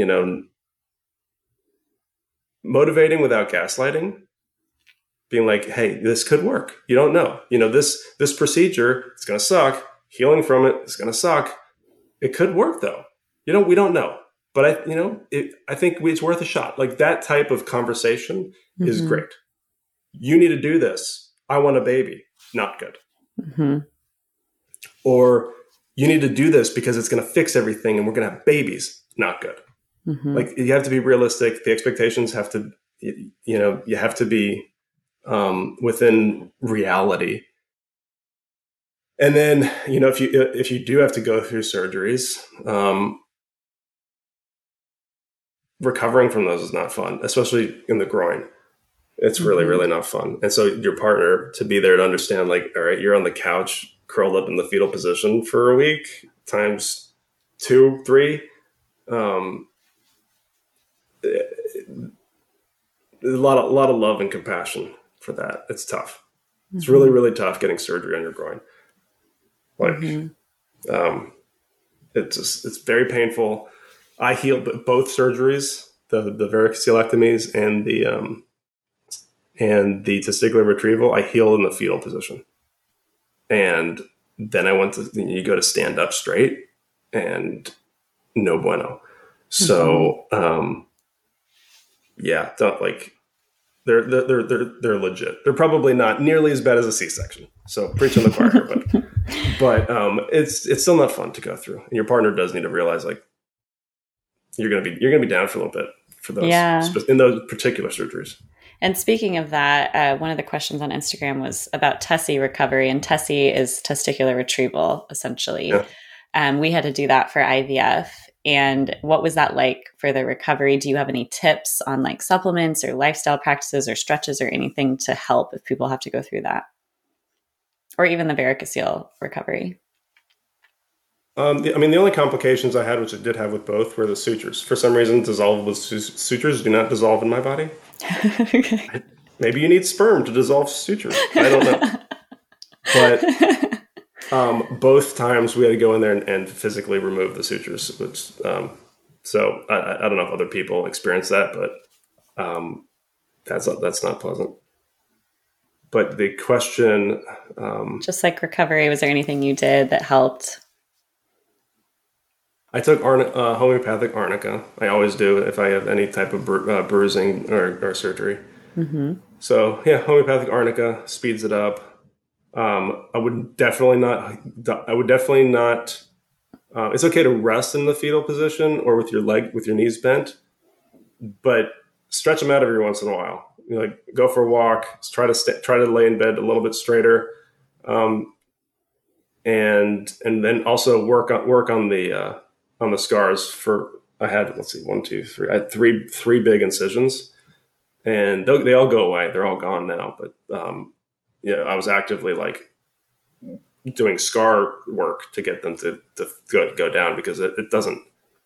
motivating without gaslighting, being like, hey, this could work. You don't know, this procedure, it's going to suck. Healing from it is going to suck. It could work though. We don't know, but I think it's worth a shot. Like that type of conversation is great. You need to do this. I want a baby. Not good. Or you need to do this because it's going to fix everything and we're going to have babies. Not good. Like you have to be realistic. The expectations have to, you have to be within reality. And then, if you do have to go through surgeries, recovering from those is not fun, especially in the groin. It's really, really not fun. And so your partner to be there to understand, like, all right, you're on the couch, curled up in the fetal position for a week, times 2, 3. A lot of love and compassion for that. It's tough. It's really, really tough getting surgery on your groin. Like, it's very painful. I healed both surgeries, the varicocelectomies and the testicular retrieval. I healed in the fetal position. And then you go to stand up straight and no bueno. So, yeah, don't like, they're legit. They're probably not nearly as bad as a C-section. So preach on the choir, but it's still not fun to go through. And your partner does need to realize like, you're going to be down for a little bit for those, in those particular surgeries.
And speaking of that, one of the questions on Instagram was about TESE recovery, and TESE is testicular retrieval, essentially. Yeah. We had to do that for IVF. And what was that like for the recovery? Do you have any tips on like supplements or lifestyle practices or stretches or anything to help if people have to go through that? Or even the varicocele recovery?
The only complications I had, which I did have with both, were the sutures. For some reason, dissolvable sutures do not dissolve in my body. Okay. Maybe you need sperm to dissolve sutures. I don't know. But both times we had to go in there and physically remove the sutures. Which, so I don't know if other people experience that, but that's not pleasant. But the question...
just like recovery, was there anything you did that helped?
I took homeopathic arnica. I always do if I have any type of bruising or surgery. Mm-hmm. So yeah, homeopathic arnica speeds it up. I would definitely not. It's okay to rest in the fetal position or with your knees bent, but stretch them out every once in a while. Go for a walk. Try to lay in bed a little bit straighter, and then also work on the scars. I had, let's see, 1, 2, 3. I had three big incisions, and they all go away. They're all gone now. But I was actively like doing scar work to get them to go down, because it doesn't.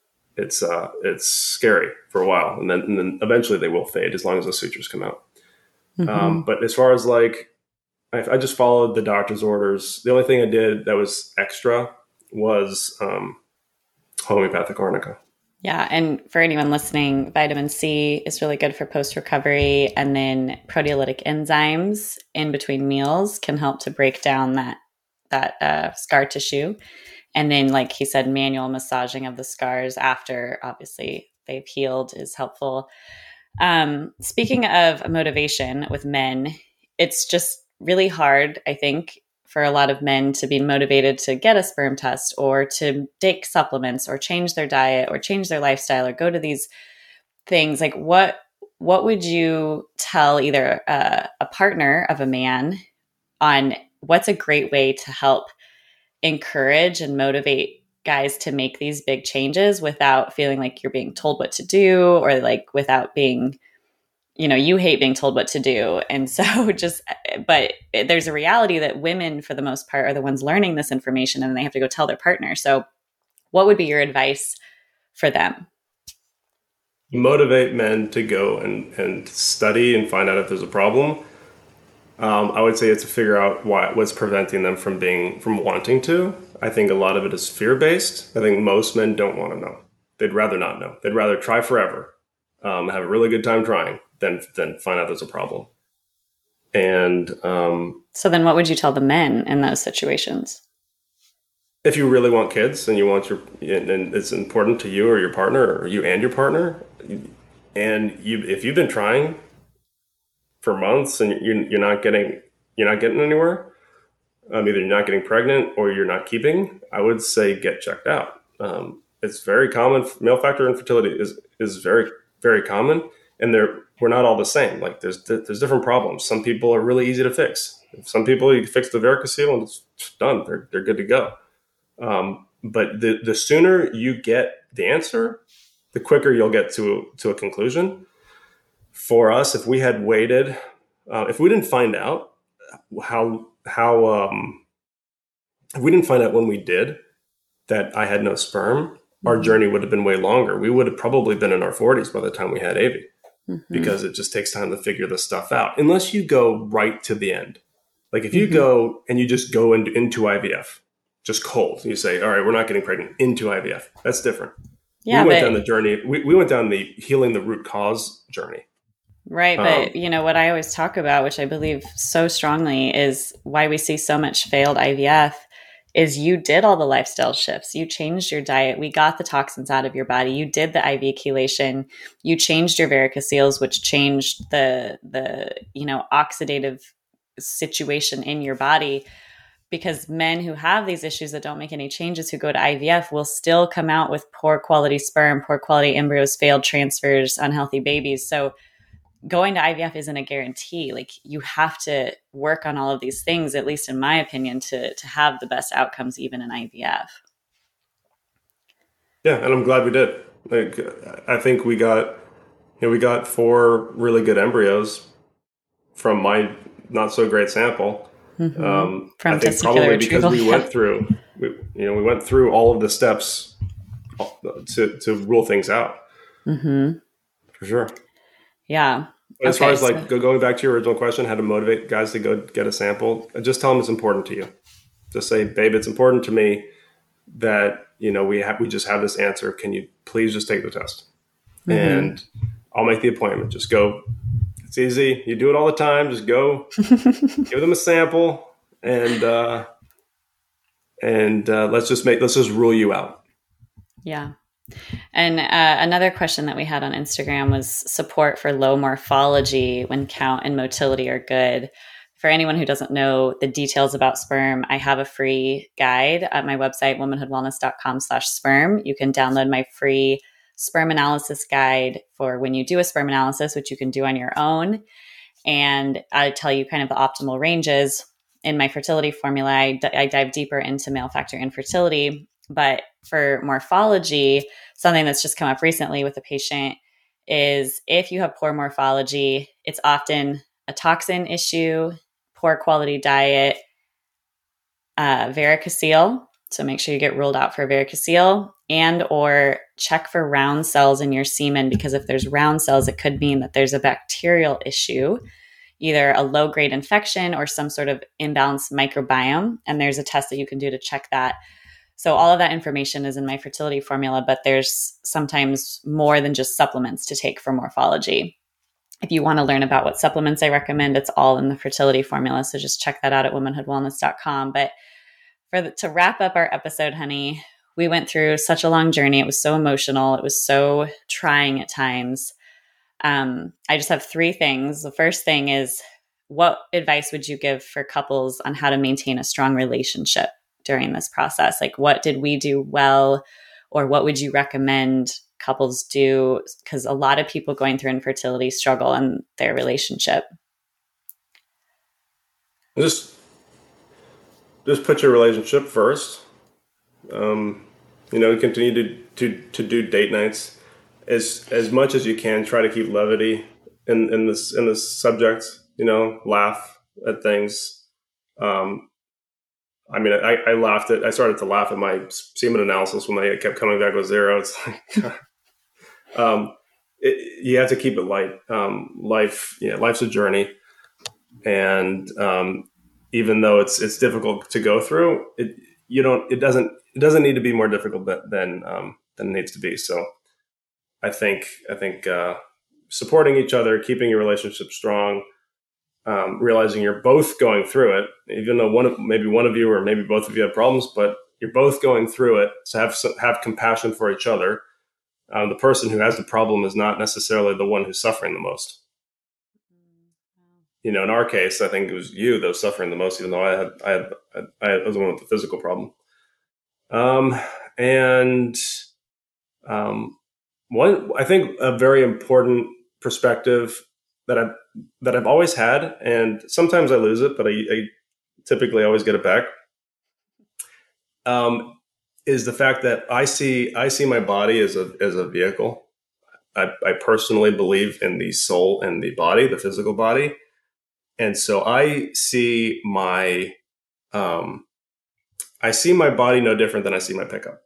It's scary for a while, and then eventually they will fade as long as the sutures come out. Mm-hmm. But as far as like, I just followed the doctor's orders. The only thing I did that was extra was homeopathic arnica.
Yeah. And for anyone listening, vitamin C is really good for post-recovery. And then proteolytic enzymes in between meals can help to break down that scar tissue. And then, like he said, manual massaging of the scars after, obviously, they've healed is helpful. Speaking of motivation with men, it's just really hard, I think, for a lot of men to be motivated to get a sperm test or to take supplements or change their diet or change their lifestyle or go to these things. Like what would you tell either a partner of a man on what's a great way to help encourage and motivate guys to make these big changes without feeling like you're being told what to do, or like without being, you hate being told what to do. And so but there's a reality that women, for the most part, are the ones learning this information, and they have to go tell their partner. So what would be your advice for them?
Motivate men to go and study and find out if there's a problem. I would say it's to figure out what's preventing them from wanting to. I think a lot of it is fear-based. I think most men don't want to know. They'd rather not know. They'd rather try forever, have a really good time trying, than find out there's a problem. And
so then what would you tell the men in those situations?
If you really want kids and and it's important to you or your partner, or you and your partner, and if you've been trying for months and you're not getting anywhere, either you're not getting pregnant or you're not keeping, I would say get checked out. It's very common. Male factor infertility is very, very common, and we're not all the same. Like there's different problems. Some people are really easy to fix. Some people, you fix the varicocele and it's done. They're good to go. But the sooner you get the answer, the quicker you'll get to a conclusion. For us, if we had waited, if we didn't find out if we didn't find out when we did that I had no sperm, our journey would have been way longer. We would have probably been in our 40s by the time we had Avi, because it just takes time to figure this stuff out. Unless you go right to the end. Like if you go and you just go into IVF, just cold, you say, all right, we're not getting pregnant, into IVF. That's different. Yeah, we went down the journey. We went down the healing the root cause journey.
Right. But, what I always talk about, which I believe so strongly, is why we see so much failed IVF is you did all the lifestyle shifts. You changed your diet. We got the toxins out of your body. You did the IV chelation. You changed your varicoceles, which changed the oxidative situation in your body. Because men who have these issues that don't make any changes, who go to IVF, will still come out with poor quality sperm, poor quality embryos, failed transfers, unhealthy babies. So going to IVF isn't a guarantee. Like, you have to work on all of these things, at least in my opinion, to have the best outcomes, even in IVF.
Yeah, and I'm glad we did. Like, I think we got 4 really good embryos from my not so great sample.
From
I think probably because we went through all of the steps to rule things out. For sure.
Yeah.
But as far as going back to your original question, how to motivate guys to go get a sample, just tell them it's important to you. Just say, babe, it's important to me that, we just have this answer. Can you please just take the test? And I'll make the appointment. Just go. It's easy. You do it all the time. Just go, give them a sample, and let's just rule you out.
Yeah. And another question that we had on Instagram was support for low morphology when count and motility are good. For anyone who doesn't know the details about sperm, I have a free guide at my website, womanhoodwellness.com/sperm. You can download my free sperm analysis guide for when you do a sperm analysis, which you can do on your own. And I tell you kind of the optimal ranges. In my fertility formula, I dive deeper into male factor infertility. But for morphology, something that's just come up recently with a patient is if you have poor morphology, it's often a toxin issue, poor quality diet, varicocele. So make sure you get ruled out for varicocele, and or check for round cells in your semen, because if there's round cells, it could mean that there's a bacterial issue, either a low-grade infection or some sort of imbalanced microbiome. And there's a test that you can do to check that. So all of that information is in my fertility formula, but there's sometimes more than just supplements to take for morphology. If you want to learn about what supplements I recommend, it's all in the fertility formula. So just check that out at womanhoodwellness.com. But to wrap up our episode, honey, we went through such a long journey. It was so emotional. It was so trying at times. I just have 3 things. The first thing is, what advice would you give for couples on how to maintain a strong relationship during this process? Like, what did we do well, or what would you recommend couples do? Because a lot of people going through infertility struggle in their relationship.
Just put your relationship first. Continue to do date nights as much as you can. Try to keep levity in this subject. Laugh at things. I started to laugh at my semen analysis when they kept coming back with 0. It's like, you have to keep it light. Life's a journey, and even though it's difficult to go through, it doesn't need to be more difficult than it needs to be. So I think supporting each other, keeping your relationship strong, realizing you're both going through it, even though maybe one of you or maybe both of you have problems, but you're both going through it. So have compassion for each other. The person who has the problem is not necessarily the one who's suffering the most. In our case, I think it was you that was suffering the most, even though I was the one with the physical problem. I think a very important perspective that I've always had, and sometimes I lose it, but I typically always get it back, is the fact that I see my body as a vehicle. I personally believe in the soul and the body, the physical body. And so I see my body no different than I see my pickup.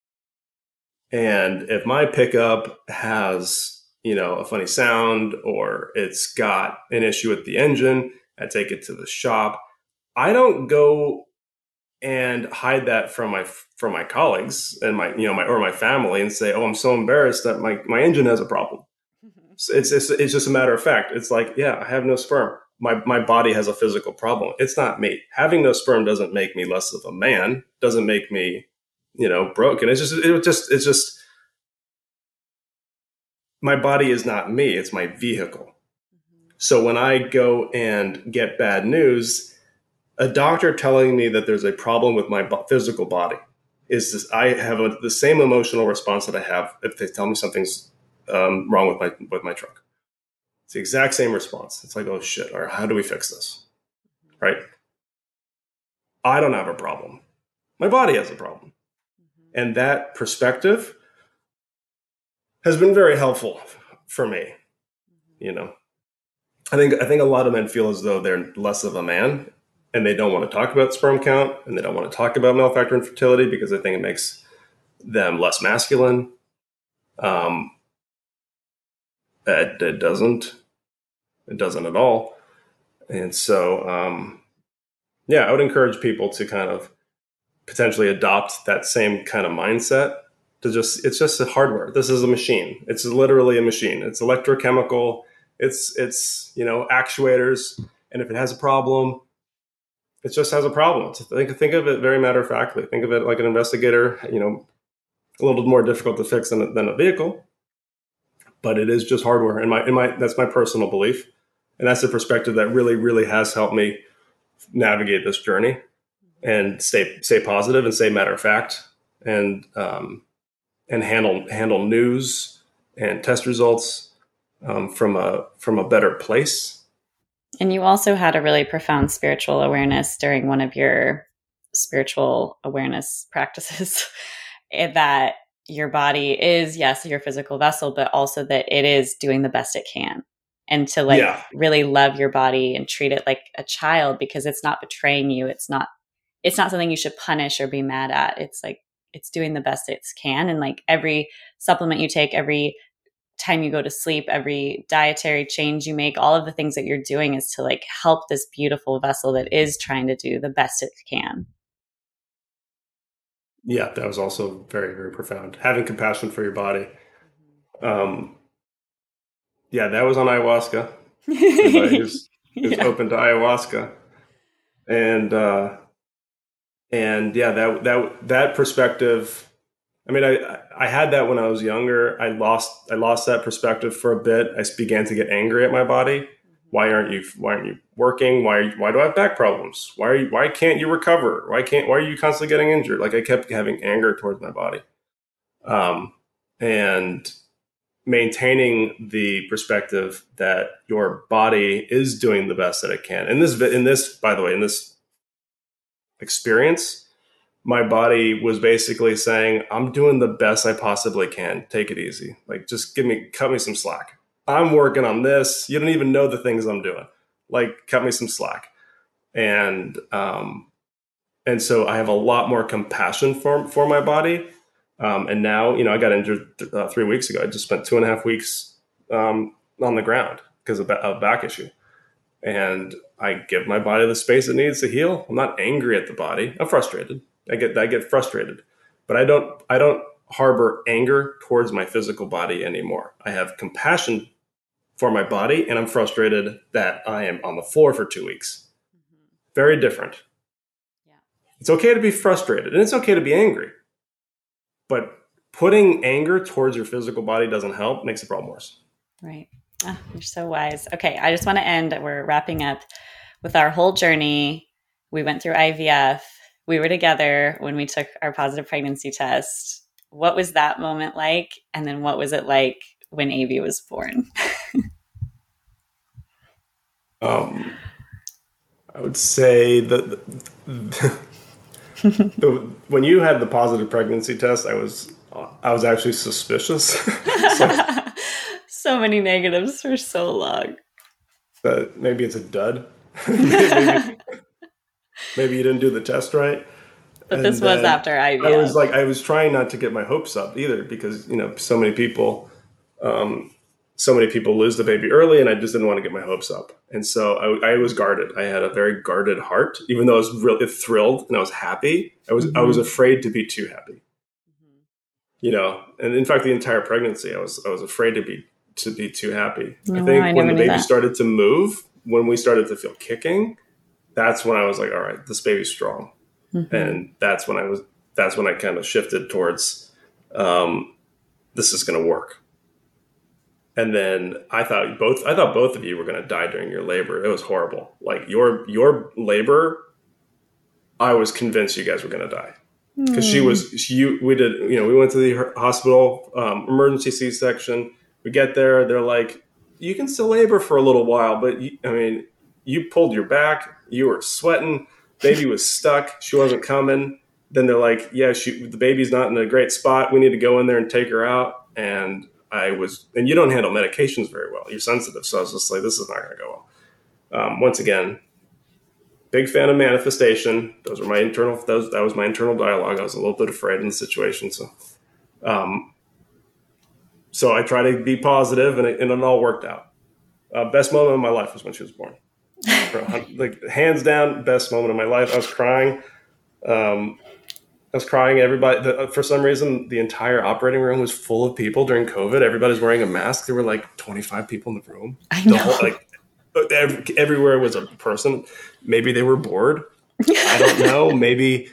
And if my pickup has, a funny sound, or it's got an issue with the engine, I take it to the shop. I don't go and hide that from my colleagues and my family and say, "Oh, I'm so embarrassed that my engine has a problem." It's just a matter of fact. It's like, yeah, I have no sperm. my body has a physical problem. It's not me. Having no sperm doesn't make me less of a man, doesn't make me, broken. It's just my body is not me. It's my vehicle. So when I go and get bad news, a doctor telling me that there's a problem with my physical body is this, I have the same emotional response that I have if they tell me something's wrong with my truck. It's the exact same response. It's like, oh shit, or how do we fix this? Right? I don't have a problem. My body has a problem. And that perspective has been very helpful for me. I think a lot of men feel as though they're less of a man, and they don't want to talk about sperm count, and they don't want to talk about male factor infertility because they think it makes them less masculine. It doesn't. It doesn't at all. And so, I would encourage people to kind of potentially adopt that same kind of mindset. It's just a hardware. This is a machine. It's literally a machine. It's electrochemical. It's actuators. And if it has a problem, it just has a problem. Think of it very matter of factly. Think of it like an investigator. A little more difficult to fix than a vehicle, but it is just hardware. And that's my personal belief, and that's the perspective that really, really has helped me navigate this journey and stay positive and stay matter of fact, and handle news and test results from a better place.
And you also had a really profound spiritual awareness during one of your spiritual awareness practices that your body is, yes, your physical vessel, but also that it is doing the best it can. And to really love your body and treat it like a child, because it's not betraying you. It's not something you should punish or be mad at. It's like, it's doing the best it can. And like every supplement you take, every time you go to sleep, every dietary change you make, all of the things that you're doing is to like help this beautiful vessel that is trying to do the best it can.
Yeah, that was also very, very profound. Having compassion for your body. That was on ayahuasca. Everybody who's open to ayahuasca. That perspective. I mean, I had that when I was younger. I lost that perspective for a bit. I began to get angry at my body. Why aren't you working? Why do I have back problems? Why can't you recover? Why are you constantly getting injured? Like, I kept having anger towards my body. And maintaining the perspective that your body is doing the best that it can. In this, by the way, in this experience, my body was basically saying, I'm doing the best I possibly can. Take it easy. Like, just cut me some slack. I'm working on this. You don't even know the things I'm doing. Like, cut me some slack. And so I have a lot more compassion for my body. And now, I got injured 3 weeks ago. I just spent 2.5 weeks on the ground because of a back issue. And I give my body the space it needs to heal. I'm not angry at the body. I'm frustrated. I get frustrated, but I don't harbor anger towards my physical body anymore. I have compassion for my body, and I'm frustrated that I am on the floor for 2 weeks. Very different. Yeah. It's okay to be frustrated, and it's okay to be angry, but putting anger towards your physical body doesn't help, makes the problem worse.
Right. Oh, you're so wise. Okay. I just want to end. We're wrapping up with our whole journey. We went through IVF. We were together when we took our positive pregnancy test. What was that moment like? And then what was it like when Avi was born?
I would say that when you had the positive pregnancy test, I was actually suspicious.
So many negatives for so long.
But maybe it's a dud. Maybe you didn't do the test right.
But this was after IVF.
I was trying not to get my hopes up either, because so many people lose the baby early, and I just didn't want to get my hopes up. And so I was guarded. I had a very guarded heart, even though I was really thrilled and I was happy. I was afraid to be too happy. And in fact, the entire pregnancy, I was afraid to be too happy. I think when the baby started to move, when we started to feel kicking, that's when I was like, all right, this baby's strong. Mm-hmm. And that's when I kind of shifted towards, this is going to work. And then I thought both of you were going to die during your labor. It was horrible. Like your labor, I was convinced you guys were going to die. Because we went to the hospital, emergency C-section. We get there, they're like, you can still labor for a little while, but you pulled your back, you were sweating, baby was stuck, she wasn't coming. Then they're like, yeah, the baby's not in a great spot. We need to go in there and take her out. And you don't handle medications very well. You're sensitive. So I was just like, this is not going to go well. Once again, big fan of manifestation. That was my internal dialogue. I was a little bit afraid in the situation. So I try to be positive, and it all worked out. Best moment of my life was when she was born. Like, hands down, best moment of my life. I was crying. Everybody, for some reason, the entire operating room was full of people during COVID. Everybody's wearing a mask. There were like 25 people in the room.
I know.
Everywhere was a person. Maybe they were bored. I don't know. Maybe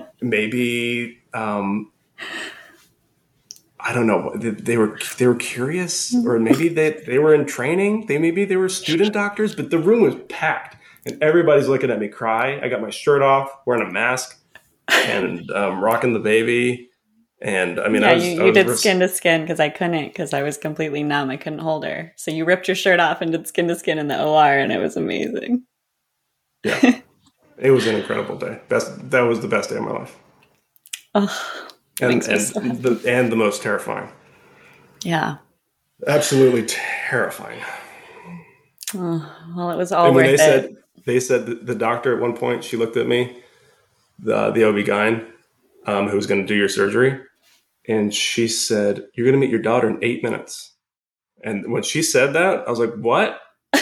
I don't know. They were curious, or maybe they were in training. Maybe they were student doctors. But the room was packed, and everybody's looking at me cry. I got my shirt off, wearing a mask, and rocking the baby. And I mean,
you did skin to skin because I couldn't, because I was completely numb. I couldn't hold her. So you ripped your shirt off and did skin to skin in the OR, and it was amazing.
Yeah, it was an incredible day. That was the best day of my life.
Oh,
and the most terrifying.
Yeah,
absolutely terrifying.
Oh, well, it was all worth it.
They said the doctor at one point, she looked at me, the OB-GYN, who was going to do your surgery. And she said, you're going to meet your daughter in 8 minutes. And when she said that, I was like, what?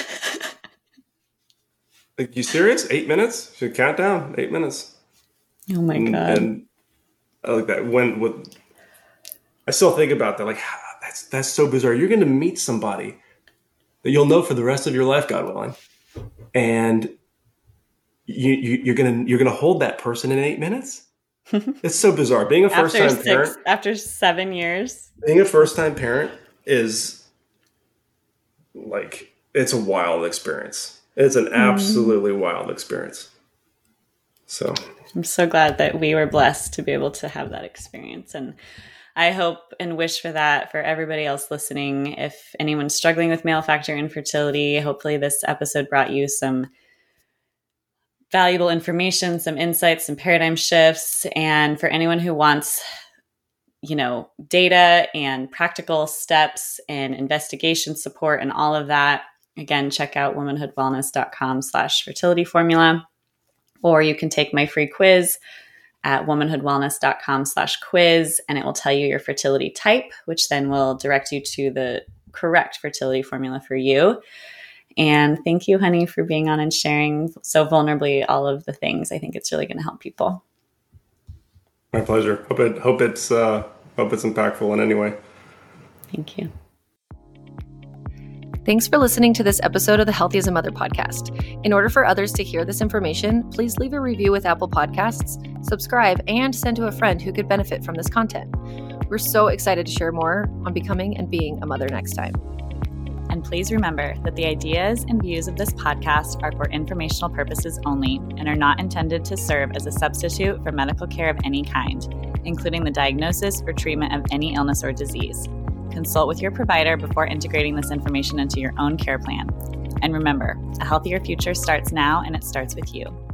Like, you serious? 8 minutes? She said, count down, 8 minutes.
Oh my God.
And I like that. I still think about that. Like, that's so bizarre. You're going to meet somebody that you'll know for the rest of your life, God willing. And you're going to hold that person in 8 minutes? It's so bizarre. Being a first-time parent.
After 7 years.
Being a first-time parent is like, it's a wild experience. It's an absolutely wild experience. So
I'm so glad that we were blessed to be able to have that experience. And I hope and wish for that for everybody else listening. If anyone's struggling with male factor infertility, hopefully this episode brought you some valuable information, some insights, some paradigm shifts. And for anyone who wants, data and practical steps and investigation support and all of that, again, check out womanhoodwellness.com/fertility formula, or you can take my free quiz at womanhoodwellness.com/quiz, and it will tell you your fertility type, which then will direct you to the correct fertility formula for you. And thank you, honey, for being on and sharing so vulnerably all of the things. I think it's really going to help people.
My pleasure. Hope it's impactful in any way.
Thank you.
Thanks for listening to this episode of the Healthy as a Mother podcast. In order for others to hear this information, please leave a review with Apple Podcasts, subscribe, and send to a friend who could benefit from this content. We're so excited to share more on becoming and being a mother next time.
And please remember that the ideas and views of this podcast are for informational purposes only and are not intended to serve as a substitute for medical care of any kind, including the diagnosis or treatment of any illness or disease. Consult with your provider before integrating this information into your own care plan. And remember, a healthier future starts now, and it starts with you.